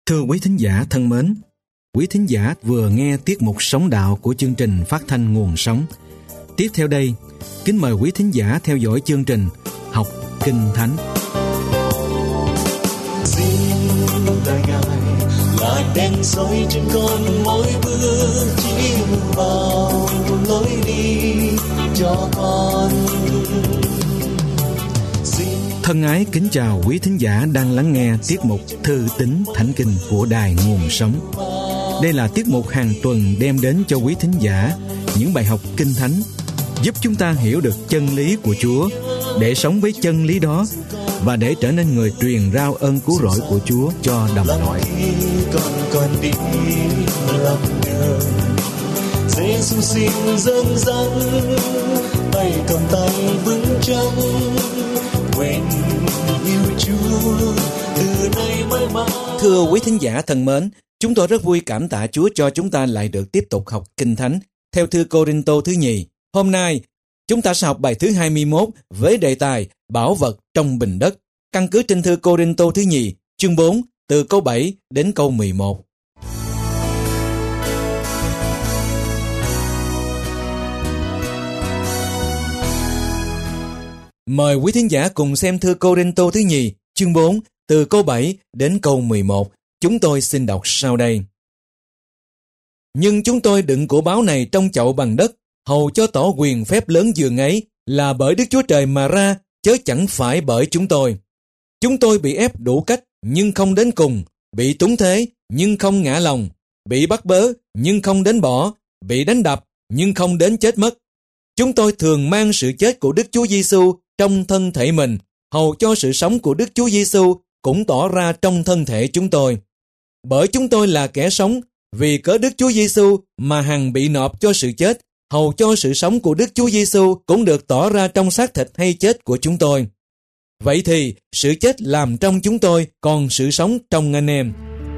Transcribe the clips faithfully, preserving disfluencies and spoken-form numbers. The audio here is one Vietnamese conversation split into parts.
Thưa quý thính giả thân mến, quý thính giả vừa nghe tiết mục Sống Đạo của chương trình phát thanh Nguồn Sống. Tiếp theo đây, kính mời quý thính giả theo dõi chương trình Học Kinh Thánh. Xin lời Ngài là đèn soi trên con mỗi bước chiếu vào lối đi cho con. Thân ái kính chào quý thính giả đang lắng nghe tiết mục Thư tín Thánh Kinh của Đài Nguồn Sống. Đây là tiết mục hàng tuần đem đến cho quý thính giả những bài học Kinh Thánh, giúp chúng ta hiểu được chân lý của Chúa, để sống với chân lý đó và để trở nên người truyền rao ơn cứu rỗi của Chúa cho đồng loại. Con con đi lòng đường, Giê-xu xin dẫn dắt, tay cầm tay vững chắc, nguyện yêu Chúa từ nay mãi mãi. Thưa quý thính giả thân mến, chúng tôi rất vui cảm tạ Chúa cho chúng ta lại được tiếp tục học Kinh Thánh theo thư Cô-rinh-tô thứ nhì. Hôm nay, chúng ta sẽ học bài thứ hai mươi mốt với đề tài Bảo vật trong bình đất, căn cứ trên thư Cô-rinh-tô thứ nhì, chương bốn, từ câu bảy đến câu mười một. Mời quý thính giả cùng xem thư Cô-rinh-tô thứ nhì, chương bốn, từ câu bảy đến câu mười một. Chúng tôi xin đọc sau đây. Nhưng chúng tôi đựng của báo này trong chậu bằng đất, hầu cho tỏ quyền phép lớn dường ấy là bởi Đức Chúa Trời mà ra, chớ chẳng phải bởi chúng tôi. Chúng tôi bị ép đủ cách, nhưng không đến cùng, bị túng thế, nhưng không ngã lòng, bị bắt bớ, nhưng không đến bỏ, bị đánh đập, nhưng không đến chết mất. Chúng tôi thường mang sự chết của Đức Chúa Giêsu trong thân thể mình, hầu cho sự sống của Đức Chúa Giêsu cũng tỏ ra trong thân thể chúng tôi. Bởi chúng tôi là kẻ sống, vì cớ Đức Chúa Giêsu mà hằng bị nộp cho sự chết, hầu cho sự sống của Đức Chúa Giêsu cũng được tỏ ra trong xác thịt hay chết của chúng tôi. Vậy thì sự chết làm trong chúng tôi, còn sự sống trong anh em.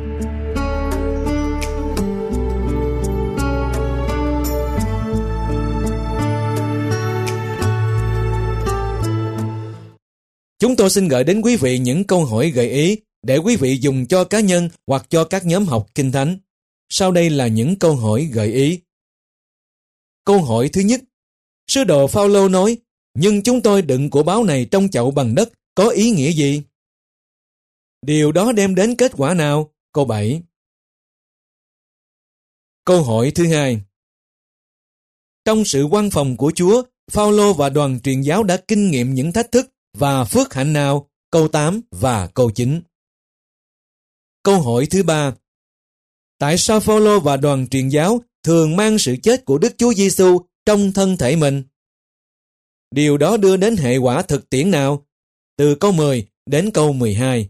Chúng tôi xin gửi đến quý vị những câu hỏi gợi ý để quý vị dùng cho cá nhân hoặc cho các nhóm học Kinh Thánh. Sau đây là những câu hỏi gợi ý. Câu hỏi thứ nhất. Sứ đồ Phao-lô nói, nhưng chúng tôi đựng của báo này trong chậu bằng đất có ý nghĩa gì? Điều đó đem đến kết quả nào? Câu bảy. Câu hỏi thứ hai. Trong sự quan phòng của Chúa, Phao-lô và đoàn truyền giáo đã kinh nghiệm những thách thức và phước hạnh nào? Câu tám và câu chín. Câu hỏi thứ ba. Tại sao Phao-lô và đoàn truyền giáo thường mang sự chết của Đức Chúa Giêsu trong thân thể mình? Điều đó đưa đến hệ quả thực tiễn nào? Từ câu mười đến câu mười hai.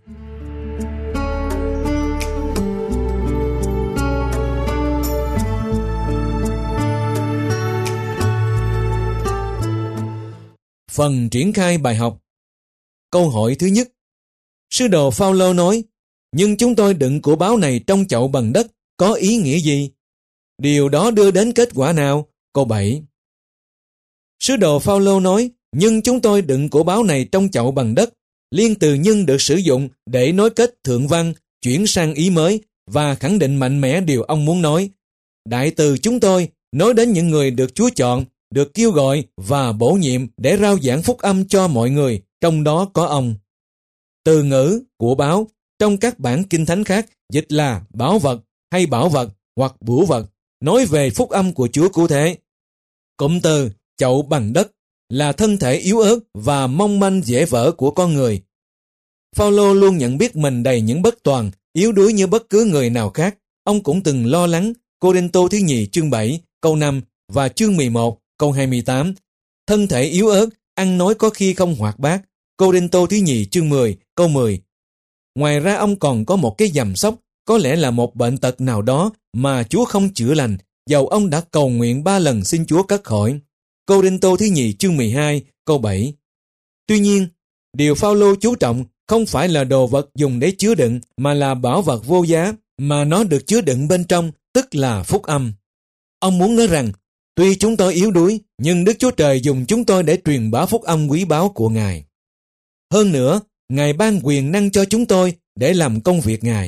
Phần triển khai bài học. Câu hỏi thứ nhất. Sứ đồ Phao-lô nói, nhưng chúng tôi đựng của báo này trong chậu bằng đất có ý nghĩa gì? Điều đó đưa đến kết quả nào? Câu bảy. Sứ đồ Phao-lô nói, nhưng chúng tôi đựng của báo này trong chậu bằng đất. Liên từ nhưng được sử dụng để nối kết thượng văn, chuyển sang ý mới và khẳng định mạnh mẽ điều ông muốn nói. Đại từ chúng tôi nói đến những người được Chúa chọn, được kêu gọi và bổ nhiệm để rao giảng phúc âm cho mọi người, trong đó có ông. Từ ngữ của báo trong các bản kinh thánh khác dịch là bảo vật hay bảo vật hoặc bửu vật, nói về phúc âm của Chúa cụ thể. Cụm từ chậu bằng đất là thân thể yếu ớt và mong manh dễ vỡ của con người. Phao-lô luôn nhận biết mình đầy những bất toàn, yếu đuối như bất cứ người nào khác. Ông cũng từng lo lắng. Cô-rinh-tô thứ nhì chương bảy, câu năm và chương mười một, câu hai mươi tám. Thân thể yếu ớt, ăn nói có khi không hoạt bát. Cô-rinh-tô thứ nhì chương mười, câu mười. Ngoài ra ông còn có một cái dầm sóc, có lẽ là một bệnh tật nào đó mà Chúa không chữa lành, dầu ông đã cầu nguyện ba lần xin Chúa cất khỏi. Cô-rinh-tô thứ nhì chương mười hai, câu bảy. Tuy nhiên, điều Phao-lô chú trọng không phải là đồ vật dùng để chứa đựng, mà là bảo vật vô giá, mà nó được chứa đựng bên trong, tức là phúc âm. Ông muốn nói rằng, tuy chúng tôi yếu đuối, nhưng Đức Chúa Trời dùng chúng tôi để truyền bá phúc âm quý báu của Ngài. Hơn nữa, Ngài ban quyền năng cho chúng tôi để làm công việc Ngài.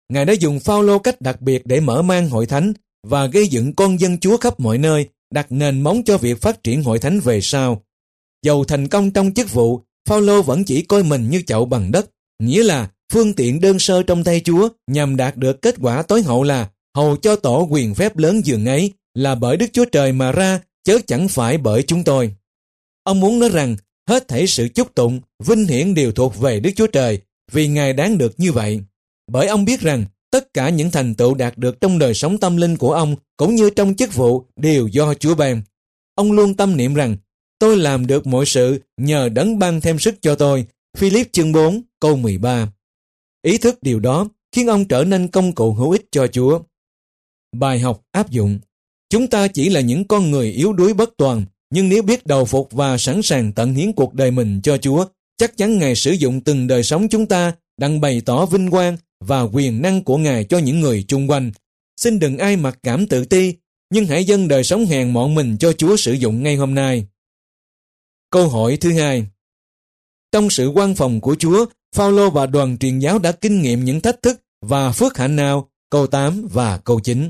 Ngài đã dùng Phao-lô cách đặc biệt để mở mang hội thánh và gây dựng con dân Chúa khắp mọi nơi, đặt nền móng cho việc phát triển hội thánh về sau. Dầu thành công trong chức vụ, Phao-lô vẫn chỉ coi mình như chậu bằng đất, nghĩa là phương tiện đơn sơ trong tay Chúa nhằm đạt được kết quả tối hậu là hầu cho tổ quyền phép lớn dường ấy là bởi Đức Chúa Trời mà ra, chớ chẳng phải bởi chúng tôi. Ông muốn nói rằng hết thảy sự chúc tụng, vinh hiển đều thuộc về Đức Chúa Trời vì Ngài đáng được như vậy. Bởi ông biết rằng tất cả những thành tựu đạt được trong đời sống tâm linh của ông cũng như trong chức vụ đều do Chúa ban. Ông luôn tâm niệm rằng tôi làm được mọi sự nhờ đấng ban thêm sức cho tôi. Philip chương bốn câu mười ba. Ý thức điều đó khiến ông trở nên công cụ hữu ích cho Chúa. Bài học áp dụng. Chúng ta chỉ là những con người yếu đuối bất toàn, nhưng nếu biết đầu phục và sẵn sàng tận hiến cuộc đời mình cho Chúa, chắc chắn Ngài sử dụng từng đời sống chúng ta đặng bày tỏ vinh quang và quyền năng của Ngài cho những người chung quanh. Xin đừng ai mặc cảm tự ti, nhưng hãy dâng đời sống hèn mọn mình cho Chúa sử dụng ngay hôm nay. Câu hỏi thứ hai. Trong sự quan phòng của Chúa, Phao-lô và đoàn truyền giáo đã kinh nghiệm những thách thức và phước hạnh nào? Câu tám và câu chín.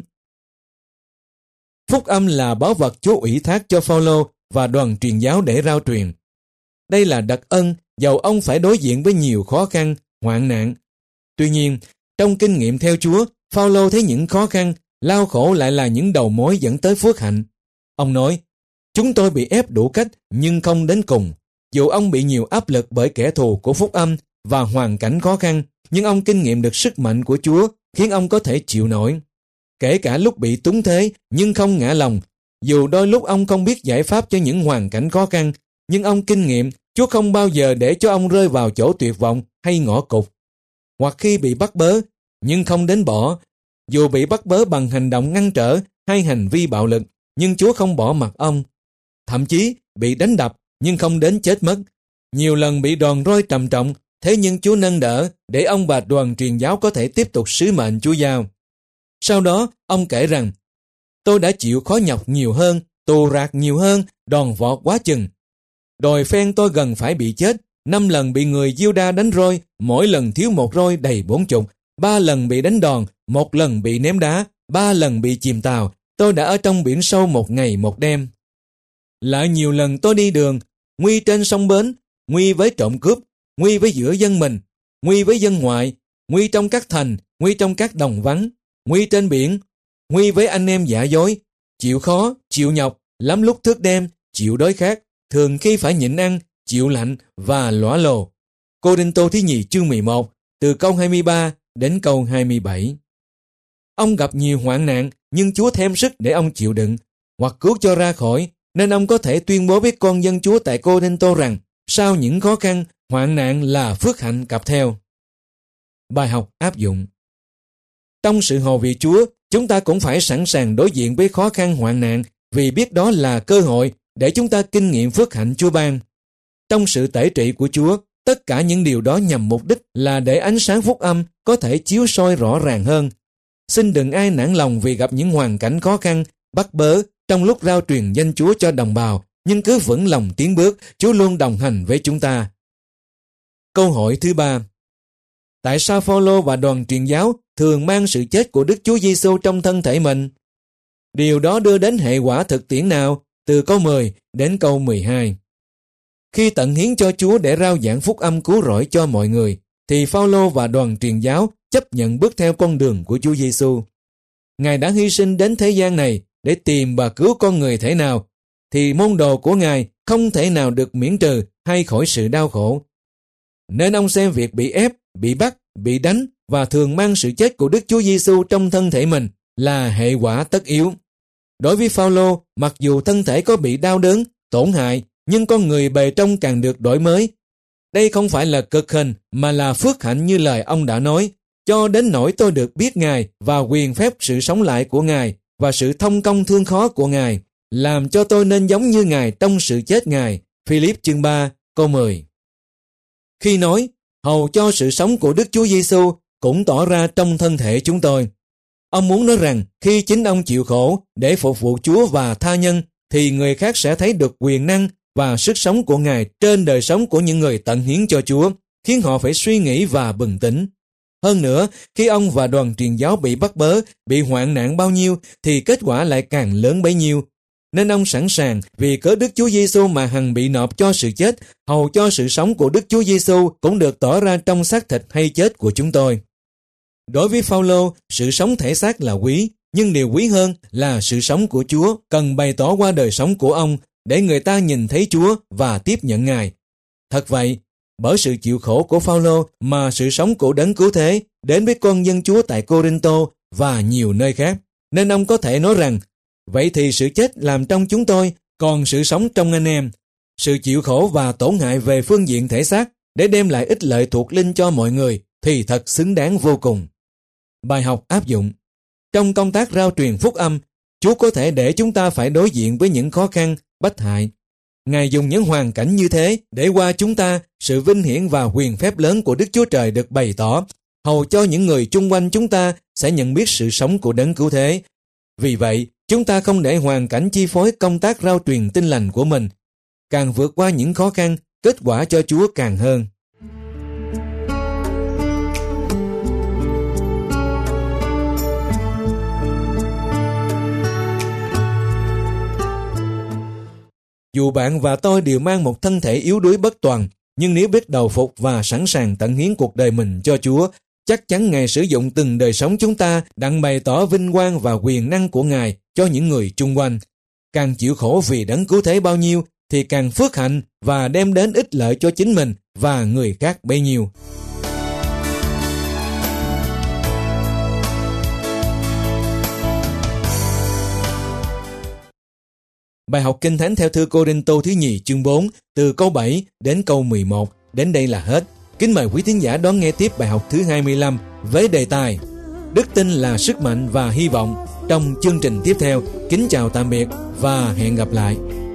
Phúc âm là báu vật Chúa ủy thác cho Phao-lô và đoàn truyền giáo để rao truyền. Đây là đặc ân, dầu ông phải đối diện với nhiều khó khăn, hoạn nạn. Tuy nhiên, trong kinh nghiệm theo Chúa, Phao-lô thấy những khó khăn, lao khổ lại là những đầu mối dẫn tới phước hạnh. Ông nói, chúng tôi bị ép đủ cách nhưng không đến cùng. Dù ông bị nhiều áp lực bởi kẻ thù của phúc âm và hoàn cảnh khó khăn, nhưng ông kinh nghiệm được sức mạnh của Chúa khiến ông có thể chịu nổi. Kể cả lúc bị túng thế nhưng không ngã lòng, dù đôi lúc ông không biết giải pháp cho những hoàn cảnh khó khăn, nhưng ông kinh nghiệm Chúa không bao giờ để cho ông rơi vào chỗ tuyệt vọng hay ngõ cụt. Hoặc khi bị bắt bớ, nhưng không đến bỏ. Dù bị bắt bớ bằng hành động ngăn trở hay hành vi bạo lực, nhưng Chúa không bỏ mặc ông. Thậm chí bị đánh đập nhưng không đến chết mất. Nhiều lần bị đòn roi trầm trọng, thế nhưng Chúa nâng đỡ để ông và đoàn truyền giáo có thể tiếp tục sứ mệnh Chúa giao. Sau đó, ông kể rằng, tôi đã chịu khó nhọc nhiều hơn, tù rạc nhiều hơn, đòn vọt quá chừng. Đòi phen tôi gần phải bị chết, năm lần bị người Diêu Đa đánh roi, mỗi lần thiếu một roi đầy bốn chục, ba lần bị đánh đòn, một lần bị ném đá, ba lần bị chìm tàu, tôi đã ở trong biển sâu một ngày một đêm. Lại nhiều lần tôi đi đường, nguy trên sông bến, nguy với trộm cướp, nguy với giữa dân mình, nguy với dân ngoại, nguy trong các thành, nguy trong các đồng vắng, nguy trên biển, nguy với anh em giả dối, chịu khó, chịu nhọc, lắm lúc thức đêm, chịu đói khát, thường khi phải nhịn ăn, chịu lạnh và lõa lồ. Cô-rinh-tô thứ nhì chương mười một, từ câu hai mươi ba đến câu hai mươi bảy. Ông gặp nhiều hoạn nạn, nhưng Chúa thêm sức để ông chịu đựng, hoặc cứu cho ra khỏi, nên ông có thể tuyên bố với con dân Chúa tại Cô-rinh-tô rằng, sau những khó khăn, hoạn nạn là phước hạnh cặp theo. Bài học áp dụng. Trong sự hầu việc Chúa, chúng ta cũng phải sẵn sàng đối diện với khó khăn hoạn nạn, vì biết đó là cơ hội để chúng ta kinh nghiệm phước hạnh Chúa ban. Trong sự tể trị của Chúa, tất cả những điều đó nhằm mục đích là để ánh sáng phúc âm có thể chiếu soi rõ ràng hơn. Xin đừng ai nản lòng vì gặp những hoàn cảnh khó khăn, bắt bớ trong lúc rao truyền danh Chúa cho đồng bào, nhưng cứ vững lòng tiến bước, Chúa luôn đồng hành với chúng ta. Câu hỏi thứ ba. Tại sao Phao-lô và đoàn truyền giáo thường mang sự chết của Đức Chúa Giêsu trong thân thể mình? Điều đó đưa đến hệ quả thực tiễn nào? Từ câu mười đến câu mười hai. Khi tận hiến cho Chúa để rao giảng phúc âm cứu rỗi cho mọi người, thì Phao-lô và đoàn truyền giáo chấp nhận bước theo con đường của Chúa Giêsu. Ngài đã hy sinh đến thế gian này để tìm và cứu con người thể nào, thì môn đồ của Ngài không thể nào được miễn trừ hay khỏi sự đau khổ. Nên ông xem việc bị ép, bị bắt, bị đánh và thường mang sự chết của Đức Chúa Giêsu trong thân thể mình là hệ quả tất yếu. Đối với Phao-lô, mặc dù thân thể có bị đau đớn, tổn hại, nhưng con người bề trong càng được đổi mới. Đây không phải là cực hình mà là phước hạnh như lời ông đã nói, cho đến nỗi tôi được biết Ngài và quyền phép sự sống lại của Ngài và sự thông công thương khó của Ngài, làm cho tôi nên giống như Ngài trong sự chết Ngài. Philip chương ba, câu mười. Khi nói, hầu cho sự sống của Đức Chúa Giêsu cũng tỏ ra trong thân thể chúng tôi. Ông muốn nói rằng khi chính ông chịu khổ để phục vụ Chúa và tha nhân, thì người khác sẽ thấy được quyền năng và sức sống của Ngài trên đời sống của những người tận hiến cho Chúa, khiến họ phải suy nghĩ và bừng tỉnh. Hơn nữa, khi ông và đoàn truyền giáo bị bắt bớ, bị hoạn nạn bao nhiêu, thì kết quả lại càng lớn bấy nhiêu. Nên ông sẵn sàng vì cớ Đức Chúa Giêsu mà hằng bị nộp cho sự chết, hầu cho sự sống của Đức Chúa Giêsu cũng được tỏ ra trong xác thịt hay chết của chúng tôi. Đối với Phao-lô, sự sống thể xác là quý, nhưng điều quý hơn là sự sống của Chúa cần bày tỏ qua đời sống của ông để người ta nhìn thấy Chúa và tiếp nhận Ngài. Thật vậy, bởi sự chịu khổ của Phao-lô mà sự sống của Đấng Cứu Thế đến với con dân Chúa tại Cô-rinh-tô và nhiều nơi khác. Nên ông có thể nói rằng, vậy thì sự chết làm trong chúng tôi, còn sự sống trong anh em. Sự chịu khổ và tổn hại về phương diện thể xác để đem lại ích lợi thuộc linh cho mọi người thì thật xứng đáng vô cùng. Bài học áp dụng. Trong công tác rao truyền phúc âm, Chúa có thể để chúng ta phải đối diện với những khó khăn, bách hại. Ngài dùng những hoàn cảnh như thế để qua chúng ta sự vinh hiển và quyền phép lớn của Đức Chúa Trời được bày tỏ, hầu cho những người chung quanh chúng ta sẽ nhận biết sự sống của Đấng Cứu Thế. Vì vậy, chúng ta không để hoàn cảnh chi phối công tác rao truyền tin lành của mình. Càng vượt qua những khó khăn, kết quả cho Chúa càng hơn. Dù bạn và tôi đều mang một thân thể yếu đuối bất toàn, nhưng nếu biết đầu phục và sẵn sàng tận hiến cuộc đời mình cho Chúa, chắc chắn Ngài sử dụng từng đời sống chúng ta đặng bày tỏ vinh quang và quyền năng của Ngài cho những người chung quanh. Càng chịu khổ vì Đấng Cứu Thế bao nhiêu, thì càng phước hạnh và đem đến ích lợi cho chính mình và người khác bấy nhiêu. Bài học Kinh Thánh theo thư Cô-rinh-tô thứ nhì chương bốn từ câu bảy đến câu mười một đến đây là hết. Kính mời quý thính giả đón nghe tiếp bài học thứ hai mươi lăm với đề tài Đức tin là sức mạnh và hy vọng trong chương trình tiếp theo. Kính chào tạm biệt và hẹn gặp lại.